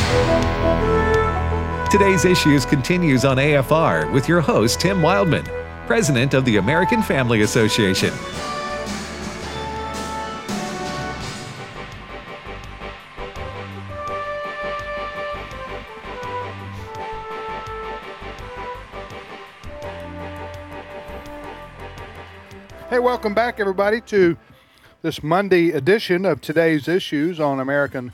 Today's Issues continues on AFR with your host, Tim Wildman, President of the American Family Association. Hey, welcome back, everybody, to this Monday edition of Today's Issues on American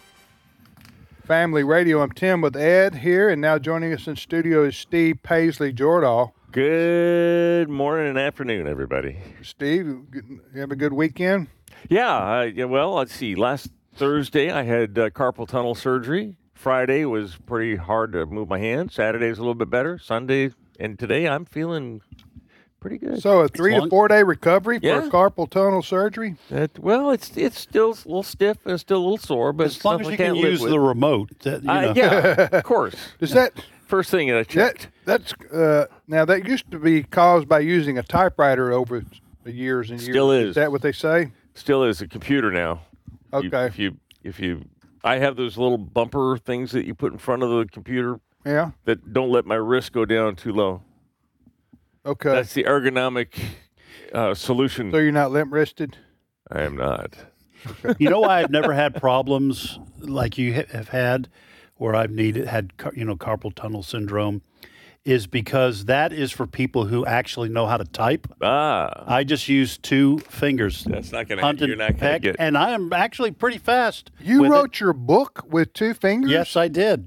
Family Radio. I'm Tim with Ed here, and now joining us in studio is Steve Paisley-Jordahl. Good morning and afternoon, everybody. Steve, you have a good weekend? Yeah, well, let's see. Last Thursday, I had carpal tunnel surgery. Friday was pretty hard to move my hand. Saturday was a little bit better. Sunday and today, I'm feeling pretty good. So a 3 to 4 day recovery for carpal tunnel surgery? Well, it's still a little stiff and still a little sore, but as long as you can use the remote. Yeah, of course. Does that first thing that I checked? That's now that used to be caused by using a typewriter over the years and years. Still is. Is that what they say? Still is a computer now. Okay. If you, I have those little bumper things that you put in front of the computer. Yeah. That don't let my wrist go down too low. Okay. That's the ergonomic solution. So you're not limp-wristed? I am not. You know why I've never had problems like you have had, where I've had carpal tunnel syndrome, is because that is for people who actually know how to type. I just use 2 fingers. That's not going to. You're not going to get. And I am actually pretty fast. You wrote your book with 2 fingers? Yes, I did.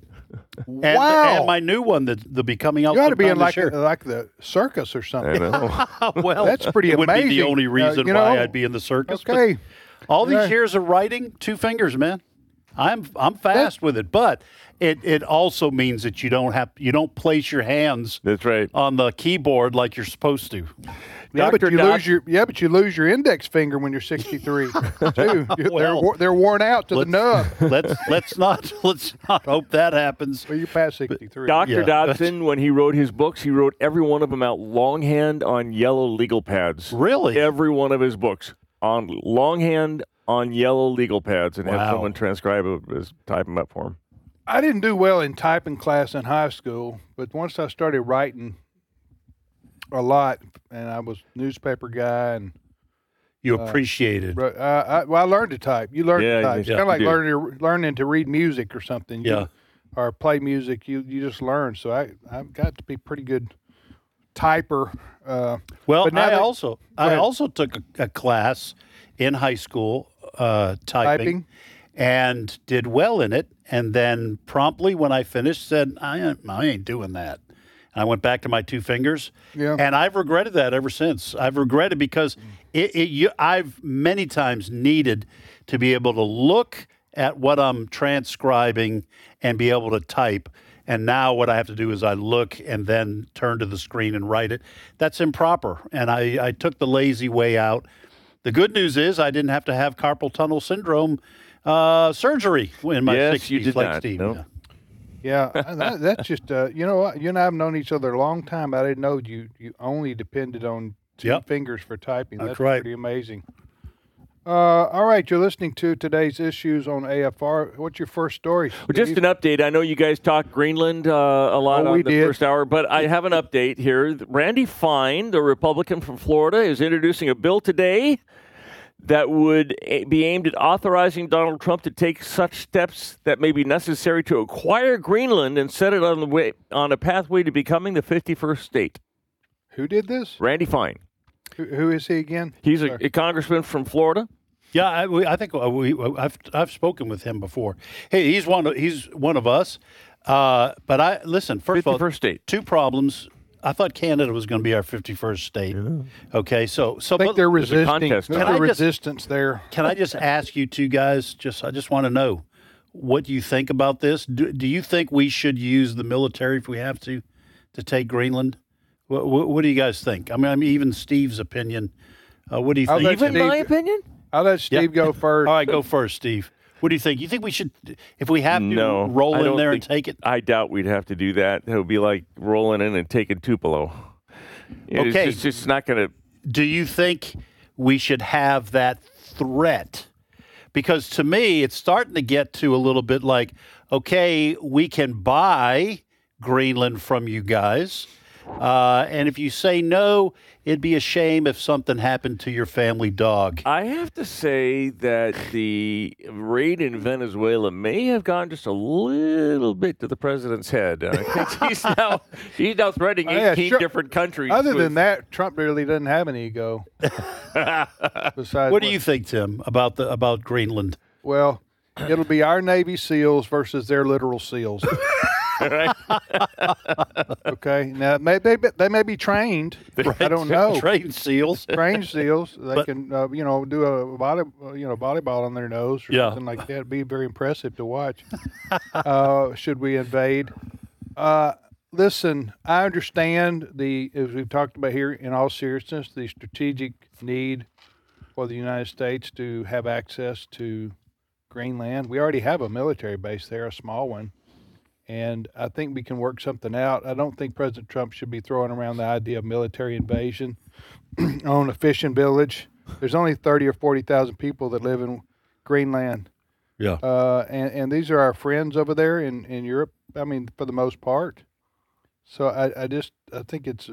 Wow! And my new one that'll be coming out. You ought to be in like the circus or something. I know. Well, that's pretty amazing. Would be the only reason why I'd be in the circus. Okay. All these years of writing, 2 fingers, man. I'm fast with it, but it also means that you don't place your hands. That's right. On the keyboard like you're supposed to. Yeah, but you lose your index finger when you're 63 too. They're worn out to the nub. Let's not hope that happens. Well, you passed 63. Dr. Dodson, when he wrote his books, he wrote every one of them out longhand on yellow legal pads. Really? Every one of his books on longhand on yellow legal pads, and have someone transcribe it, type them up for him. I didn't do well in typing class in high school, but once I started writing a lot, and I was a newspaper guy, and you appreciated. I learned to type. You learn to type. It's kind of like learning to read music or something. Or play music. You just learn. So I've got to be pretty good typer. I also took a class in high school, typing, and did well in it. And then promptly, when I finished, said, I ain't doing that. And I went back to my 2 fingers. Yeah. And I've regretted that ever since. I've regretted because I've many times needed to be able to look at what I'm transcribing and be able to type. And now what I have to do is I look and then turn to the screen and write it. That's improper. And I took the lazy way out. The good news is I didn't have to have carpal tunnel syndrome surgery in my 60s. You did like not. Steve. Nope. Yeah, that's just, you know what? You and I have known each other a long time. I didn't know you only depended on 2 fingers for typing. That's right. Pretty amazing. All right, you're listening to Today's Issues on AFR. What's your first story, Steve? Well, just an update. I know you guys talked Greenland a lot on the first hour, but I have an update here. Randy Fine, the Republican from Florida, is introducing a bill today that would be aimed at authorizing Donald Trump to take such steps that may be necessary to acquire Greenland and set it on a pathway to becoming the 51st state. Who did this? Randy Fine. Who is he again? He's a congressman from Florida. Yeah, I think I've spoken with him before. Hey, he's one of us. But listen. First of all, state. 2 problems. I thought Canada was going to be our 51st state. Yeah. Okay, so I think they're resisting. There's resistance there. Can I just ask you 2 guys? I just want to know what you think about this. Do you think we should use the military if we have to take Greenland? What do you guys think? I mean even Steve's opinion. What do you think? Even my opinion? I'll let Steve go first. All right, go first, Steve. What do you think? You think we should, if we have to, roll in there and take it? I doubt we'd have to do that. It would be like rolling in and taking Tupelo. Okay. It's just not going to. Do you think we should have that threat? Because to me, it's starting to get to a little bit like, okay, we can buy Greenland from you guys. And if you say no, it'd be a shame if something happened to your family dog. I have to say that the raid in Venezuela may have gone just a little bit to the president's head. I think he's now threatening 18 different countries. Other than that, Trump really doesn't have an ego. Besides, what do you think, Tim, about Greenland? Well, it'll be our Navy SEALs versus their literal SEALs. Right. Okay. Now they may be trained. Right. I don't know. Trained SEAls. Trained SEAls. They can do a volleyball on their nose or something like that. It'd be very impressive to watch. Should we invade? Listen, I understand as we've talked about here, in all seriousness, the strategic need for the United States to have access to Greenland. We already have a military base there, a small one. And I think we can work something out. I don't think President Trump should be throwing around the idea of military invasion on a fishing village. There's only 30 or 40,000 people that live in Greenland. Yeah. And these are our friends over there in Europe. I mean, for the most part. So I think it's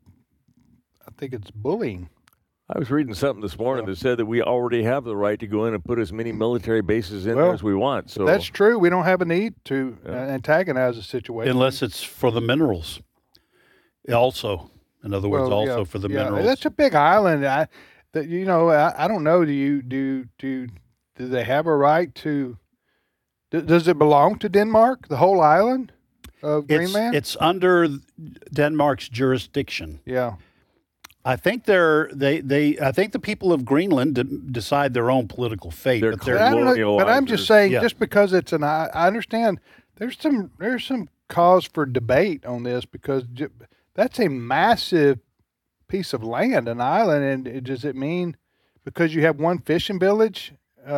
bullying. I was reading something this morning that said that we already have the right to go in and put as many military bases in there as we want. So that's true. We don't have a need to antagonize the situation. Unless it's for the minerals. Also, in other words, for the minerals. That's a big island. I don't know. Do they have a right to? Does it belong to Denmark? The whole island of Greenland? It's under Denmark's jurisdiction. Yeah. I think I think the people of Greenland decide their own political fate. But I'm just saying, just because it's I understand there's some cause for debate on this because that's a massive piece of land, an island, and does it mean because you have one fishing village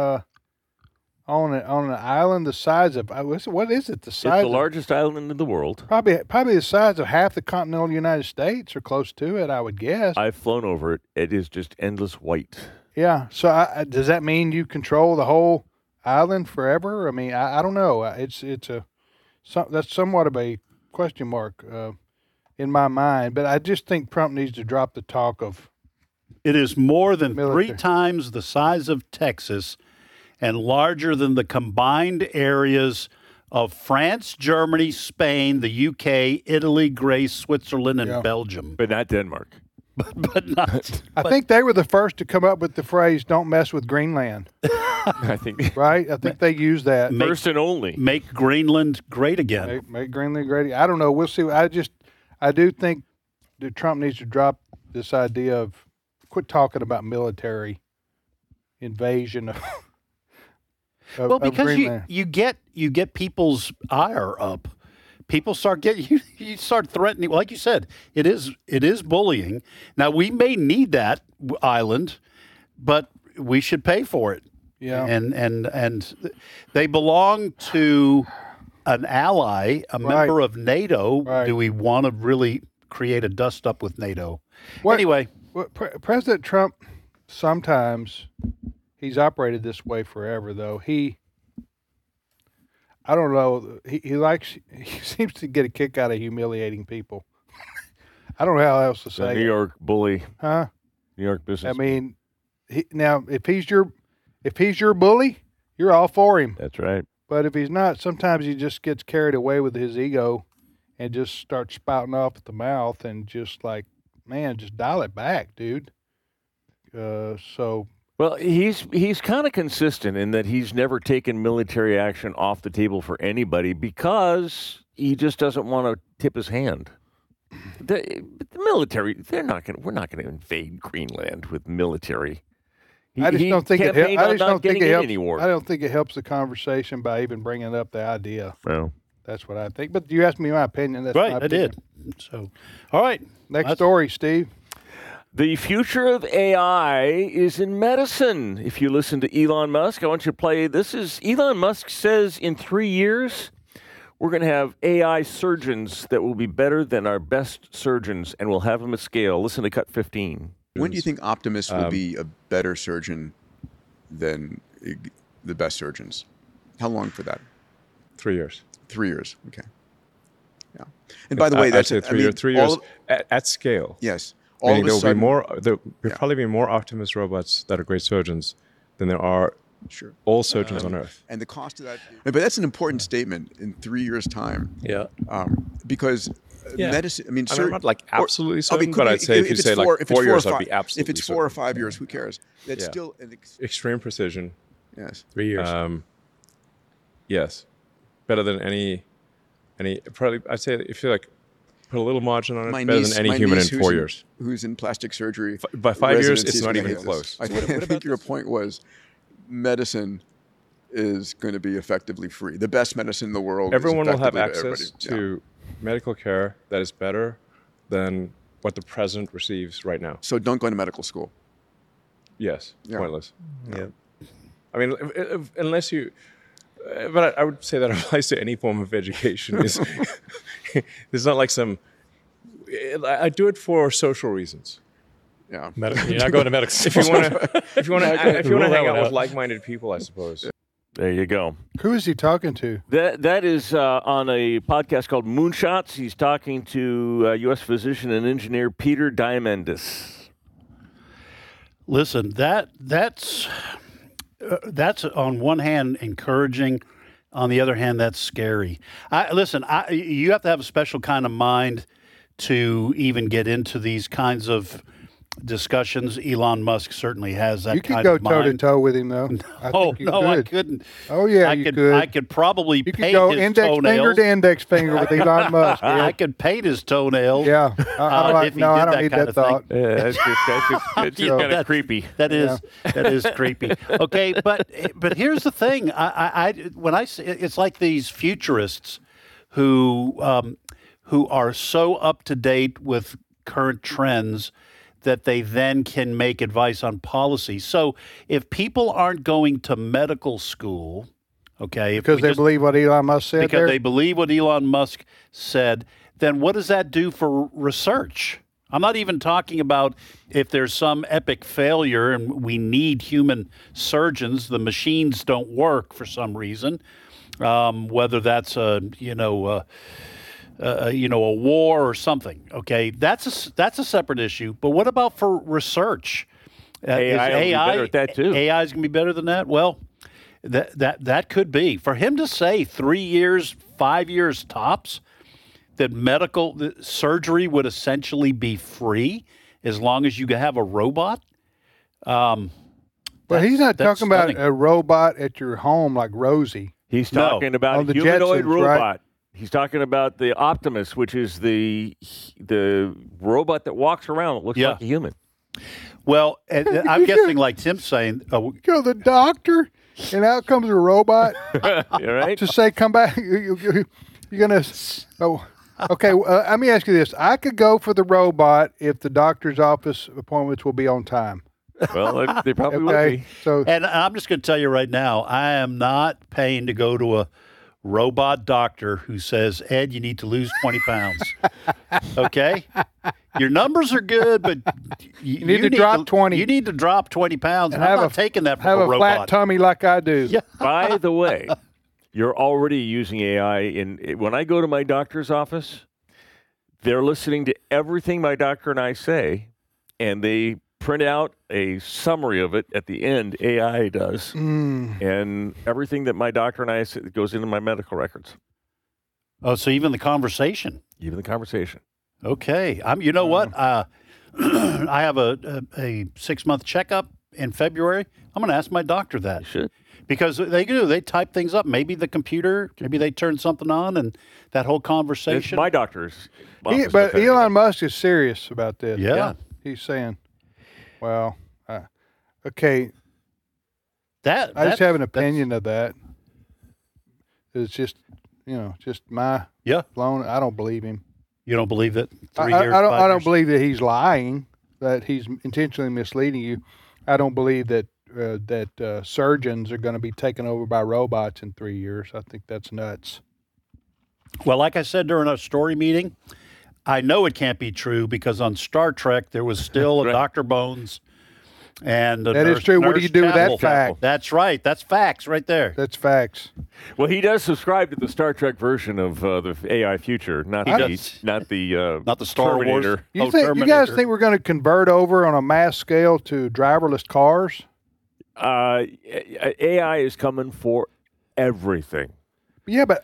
on an island the size of what is it? The size? It's the largest island in the world. Probably the size of half the continental United States or close to it, I would guess. I've flown over it. It is just endless white. Yeah. So does that mean you control the whole island forever? I mean, I don't know. That's somewhat of a question mark in my mind. But I just think Trump needs to drop the talk of. It is more than military. 3 times the size of Texas. And larger than the combined areas of France, Germany, Spain, the UK, Italy, Greece, Switzerland, and Belgium. But not Denmark. But not. I think they were the first to come up with the phrase, don't mess with Greenland. I think. Right? I think they used that. First and only. Make Greenland great again. Make Greenland great again. I don't know. We'll see. I do think that Trump needs to drop this idea of quit talking about military invasion of because you get people's ire up. People start getting you start threatening. Like you said, it is bullying. Now we may need that island, but we should pay for it. Yeah, and they belong to an ally, a member of NATO. Right. Do we want to really create a dust up with NATO? Anyway, President Trump sometimes. He's operated this way forever, though. I don't know. He seems to get a kick out of humiliating people. I don't know how else to say. New York bully, huh? New York business. I mean, now if he's your bully, you're all for him. That's right. But if he's not, sometimes he just gets carried away with his ego, and just starts spouting off at the mouth, and just like, man, just dial it back, dude. Well, he's kind of consistent in that he's never taken military action off the table for anybody because he just doesn't want to tip his hand. The military, we're not going to invade Greenland with military. I just don't think it helps the conversation by even bringing up the idea. Well, that's what I think. But you asked me my opinion. That's right. My opinion. I did. So, all right. Next story, Steve. The future of AI is in medicine. If you listen to Elon Musk, I want you to play. This is Elon Musk says in 3 years, we're going to have AI surgeons that will be better than our best surgeons, and we'll have them at scale. Listen to cut 15. When do you think Optimus will be a better surgeon than the best surgeons? How long for that? 3 years. 3 years. Okay. Yeah. And by the way, that's it. 3 years at scale. Yes. Meaning there'll probably be more Optimus robots that are great surgeons than there are all surgeons on Earth. And the cost of that. But that's an important statement in 3 years' time. Yeah. Because medicine. I mean, I'm not like absolutely certain, but I'd say if you say like 4 years, I'd be absolutely. If it's 4 or 5 years, who cares? That's still an extreme precision. Yes. 3 years. Yes. Better than any. Probably, I'd say if you like. Put a little margin on it, better than any human in 4 years. Who's in plastic surgery. By 5 years, it's not even close. I think your point was medicine is going to be effectively free. The best medicine in the world. Everyone will have access to medical care that is better than what the president receives right now. So don't go to medical school. Yes, pointless. Yeah. I mean, unless you... But I would say that applies to any form of education. There's not like some. I do it for social reasons. Yeah, you're not going to medical school. If you want to hang out with like-minded people, I suppose. There you go. Who is he talking to? That is on a podcast called Moonshots. He's talking to U.S. physician and engineer Peter Diamandis. Listen, that's on one hand encouraging, on the other hand that's scary. You have to have a special kind of mind to even get into these kinds of discussions. Elon Musk certainly has that kind of mind. You could go toe to toe with him, though. I couldn't. Oh yeah, you could. I could probably you paint could go his index toenails. finger to index finger with Elon Musk. Yeah. I could paint his toenails. Yeah, I don't need that thought. Yeah, that's just kind of creepy. That is creepy. Okay, but here's the thing. When I say it's like these futurists who are so up to date with current trends that they then can make advice on policy. So if people aren't going to medical school, okay, because they believe what Elon Musk said, because they believe what Elon Musk said, then what does that do for research? I'm not even talking about if there's some epic failure and we need human surgeons, the machines don't work for some reason, whether that's a war or something. Okay, that's a separate issue. But what about for research? AI be better at that too. AI is going to be better than that. Well, that could be. For him to say 3 years, 5 years tops, that medical surgery would essentially be free as long as you have a robot. But he's not talking about a robot at your home like Rosie. He's talking about a humanoid robot. Right? He's talking about the Optimus, which is the robot that walks around that looks like a human. Well, I'm guessing like Tim's saying. You go to the doctor, and out comes a robot. Right? To say, come back. You're going to... Oh, okay, let me ask you this. I could go for the robot if the doctor's office appointments will be on time. Well, they probably will be. So, and I'm just going to tell you right now, I am not paying to go to a robot doctor who says, Ed, you need to lose 20 pounds. Okay? Your numbers are good, but you need to drop 20. You need to drop 20 pounds. And I'm not taking that from a robot. Have a flat tummy like I do. Yeah. By the way, you're already using AI. When I go to my doctor's office, they're listening to everything my doctor and I say, and they print out a summary of it at the end. AI does, and everything that my doctor and I say goes into my medical records. Oh, so even the conversation. Even the conversation. Okay. You know what? I have a 6-month checkup in February. I'm going to ask my doctor that. You should. Because they do. They type things up. Maybe the computer, maybe they turn something on and that whole conversation. It's my doctor's. But Elon Musk is serious about this. Yeah. He's saying, well, okay. I just have an opinion of that. It's just, just my blown. I don't believe him. You don't believe it? I don't believe that he's lying, that he's intentionally misleading you. I don't believe that surgeons are going to be taken over by robots in 3 years. I think that's nuts. Well, like I said during our story meeting, I know it can't be true because on Star Trek there was still a Dr. Bones And that is true. What do you do with that fact? That's right. That's facts right there. That's facts. Well, he does subscribe to the Star Trek version of the AI future, not the Star Terminator. Wars. You guys think we're going to convert over on a mass scale to driverless cars? AI is coming for everything. Yeah, but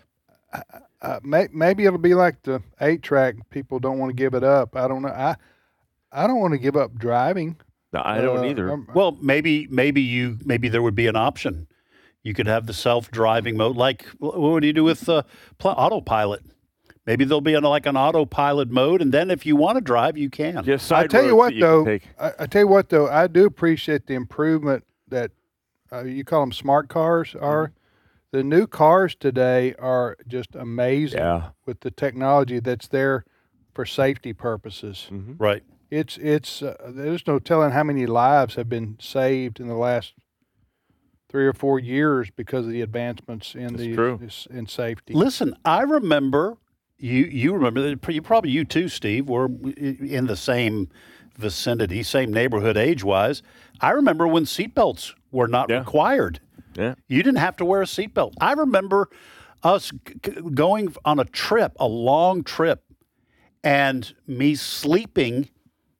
maybe it'll be like the 8-track. People don't want to give it up. I don't know. I don't want to give up driving. No, I don't either. Well, maybe there would be an option. You could have the self-driving mode. Like, what do you do with autopilot? Maybe there'll be an autopilot mode, and then if you want to drive, you can. Just I tell you what, though. I do appreciate the improvement that you call them smart cars are. The new cars today are just amazing with the technology that's there for safety purposes. Mm-hmm. Right. It's there's no telling how many lives have been saved in the last 3 or 4 years because of the advancements in safety. Listen, I remember you remember probably you too, Steve, were in the same vicinity, same neighborhood age-wise. I remember when seatbelts were not required. Yeah. You didn't have to wear a seatbelt. I remember us going on a long trip, and me sleeping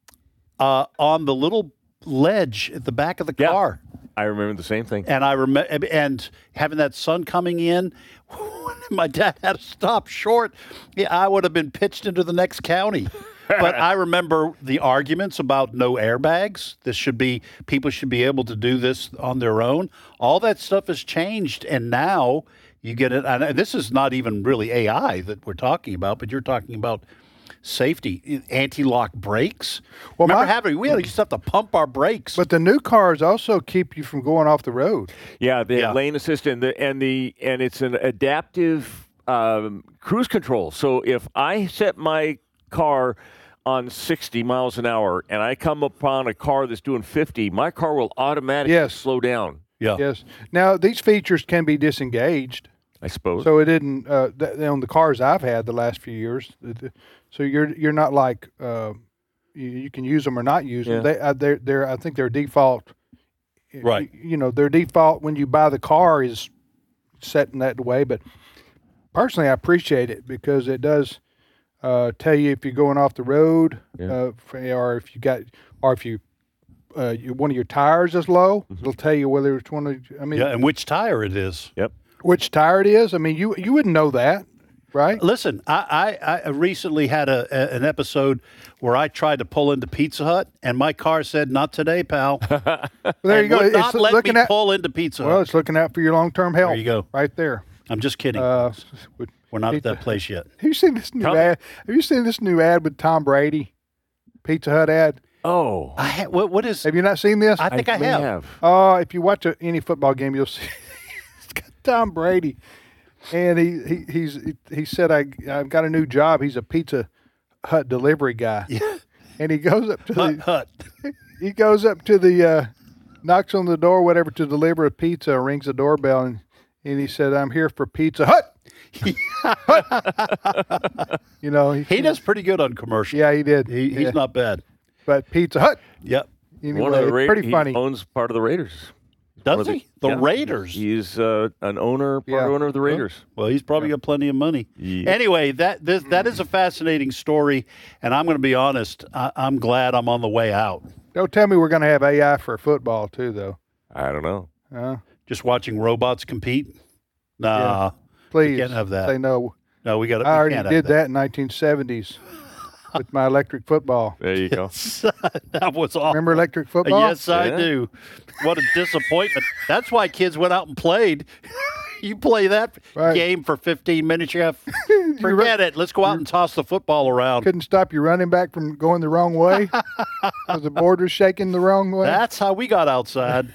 on the little ledge at the back of the car. I remember the same thing. And and having that sun coming in, my dad had to stop short. Yeah, I would have been pitched into the next county. But I remember the arguments about no airbags. People should be able to do this on their own. All that stuff has changed, and now you get it. And this is not even really AI that we're talking about, but you're talking about safety, anti-lock brakes. Well, we used to have to pump our brakes. But the new cars also keep you from going off the road. Yeah, the lane assist and it's an adaptive cruise control. So if I set my car on 60 miles an hour and I come upon a car that's doing 50, my car will automatically slow down. Yeah. Yes. Now these features can be disengaged, I suppose. So it didn't on the cars I've had the last few years. So you're not like you can use them or not use them. They're I think their default. Right. Their default when you buy the car is set in that way. But personally, I appreciate it because it does tell you if you're going off the road, or if one of your tires is low. Mm-hmm. It'll tell you whether it's one of. And which tire it is. Yep. Which tire it is. I mean, you wouldn't know that. Right. Listen, I recently had an episode where I tried to pull into Pizza Hut, and my car said, "Not today, pal." Well, there you go. It's not let me pull into Pizza Hut. Well, it's looking out for your long-term health. There you go. Right there. I'm just kidding. We're not at that place yet. Have you seen this new ad? Have you seen this new ad with Tom Brady? Pizza Hut ad. Oh, what is? Have you not seen this? I think I have. If you watch any football game, you'll see it's got Tom Brady. And he said, I've got a new job. He's a Pizza Hut delivery guy. Yeah. And he goes up to Hut. He goes up to the knocks on the door, whatever, to deliver a pizza. Rings the doorbell, and he said, "I'm here for Pizza Hut." He does pretty good on commercials. Yeah, he did. He's not bad. But Pizza Hut. Yep. Anyway, pretty funny. He owns part of the Raiders. Does he? The Raiders. He's an owner, owner of the Raiders. Well, he's probably got plenty of money. Yeah. Anyway, that is a fascinating story, and I'm going to be honest. I'm glad I'm on the way out. Don't tell me we're going to have AI for football too, though. I don't know. Just watching robots compete? Nah. Yeah. Please, we can't have that. Say no. No, we got. I already did that in 1970s. With my electric football. There you go. That was awesome. Remember electric football? Yes, I do. What a disappointment. That's why kids went out and played. You play that game for 15 minutes, you have forget it. Let's go out and toss the football around. Couldn't stop your running back from going the wrong way because the board was shaking the wrong way. That's how we got outside.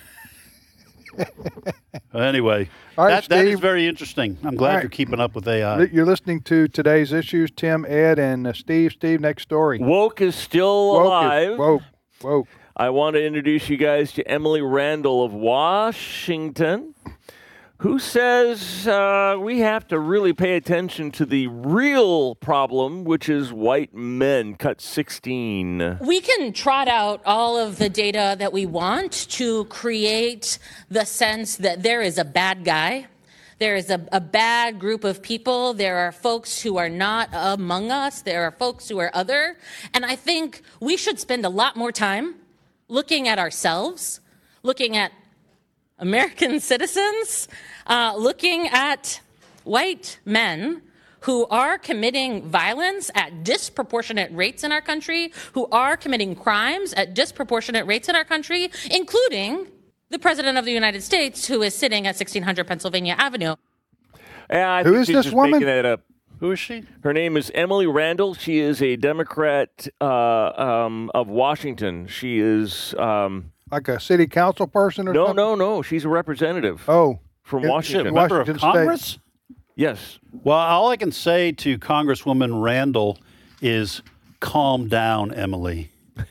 Anyway, all right, that is very interesting. I'm glad you're keeping up with AI. You're listening to today's issues. Tim, Ed, and Steve. Steve, next story. Woke is still alive. Woke. I want to introduce you guys to Emily Randall of Washington, who says we have to really pay attention to the real problem, which is white men. Cut 16. We can trot out all of the data that we want to create the sense that there is a bad guy. There is a bad group of people. There are folks who are not among us. There are folks who are other. And I think we should spend a lot more time looking at ourselves, looking at American citizens, looking at white men who are committing violence at disproportionate rates in our country, who are committing crimes at disproportionate rates in our country, including the President of the United States, who is sitting at 1600 Pennsylvania Avenue. Who is this woman? Making that up. Who is she? Her name is Emily Randall. She is a Democrat of Washington. She is... like a city council person or something? No. She's a representative. Oh. From Washington. Member of Congress? Yes. Well, all I can say to Congresswoman Randall is calm down, Emily.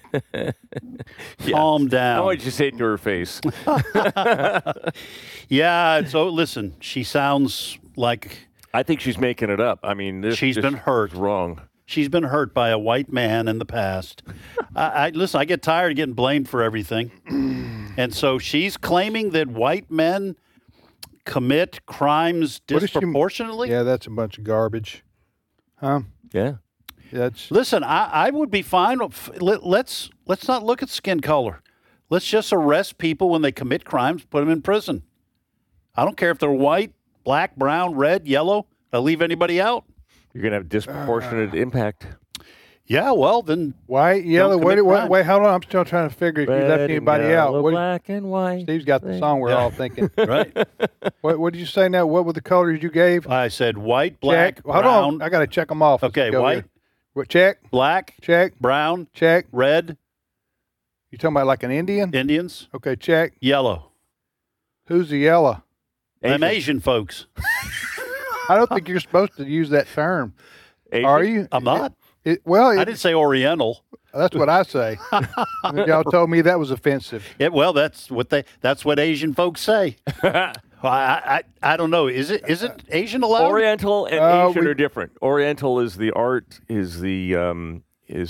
Calm down. How would you say it to her face? Yeah, so listen, she sounds like... I think she's making it up. I mean, she's been hurt. Wrong. She's been hurt by a white man in the past. Listen, I get tired of getting blamed for everything. And so she's claiming that white men commit crimes disproportionately? Yeah, that's a bunch of garbage. Huh? Yeah. Listen, I would be fine. Let's not look at skin color. Let's just arrest people when they commit crimes, put them in prison. I don't care if they're white, black, brown, red, yellow. I'll leave anybody out. You're going to have disproportionate impact. Yeah, well, then... White, yellow, wait, hold on. I'm still trying to figure if you left anybody out. Black and white. Steve's got the song we're all thinking. Right. What did you say now? What were the colors you gave? I said white, black, brown. Hold on. I got to check them off. Okay, white. What, check. Black. Check. Brown. Check. Red. You talking about like an Indian? Indians. Okay, check. Yellow. Who's the yellow? Them Asian folks. I don't think you're supposed to use that term. Asian? Are you? I'm not. I didn't say Oriental. That's what I say. Y'all told me that was offensive. Yeah, well, that's what Asian folks say. I don't know. Is it Asian allowed? Oriental and Asian are different. Oriental is the art, is an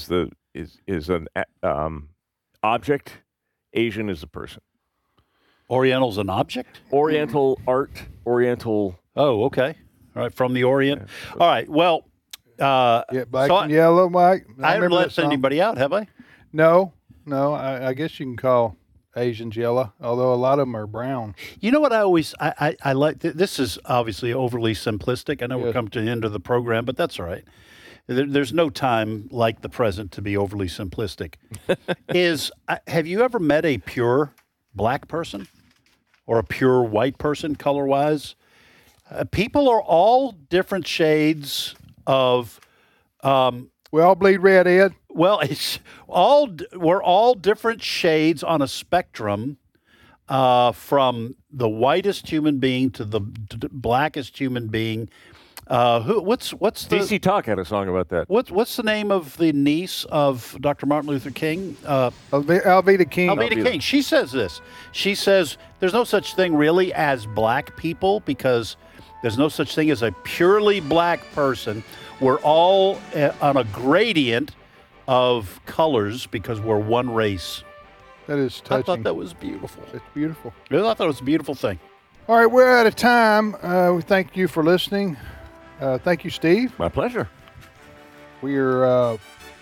object. Asian is a person. Oriental's an object? Oriental art, Oriental. Oh, okay. All right, from the Orient. All right, well. Black and yellow, Mike. I haven't let anybody out, have I? No. I guess you can call Asians yellow, although a lot of them are brown. You know what I always I like? This is obviously overly simplistic. I know we're coming to the end of the program, but that's all right. There's no time like the present to be overly simplistic. Have you ever met a pure black person or a pure white person, color-wise? People are all different shades of. We all bleed red, Ed. Well, we're all different shades on a spectrum, from the whitest human being to the blackest human being. What's the DC Talk had a song about that. What's the name of the niece of Dr. Martin Luther King? Alveda King. Alveda King. She says this. She says there's no such thing really as black people because there's no such thing as a purely black person. We're all on a gradient of colors because we're one race. That is touching. I thought that was beautiful. It's beautiful. I thought that was a beautiful thing. All right, we're out of time. We thank you for listening. Thank you, Steve. My pleasure. We are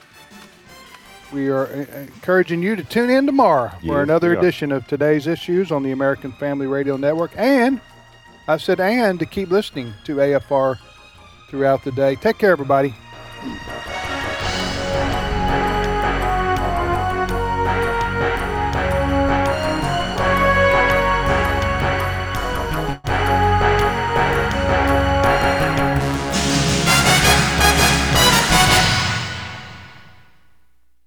encouraging you to tune in tomorrow for another edition of Today's Issues on the American Family Radio Network. And I said to keep listening to AFR throughout the day. Take care, everybody.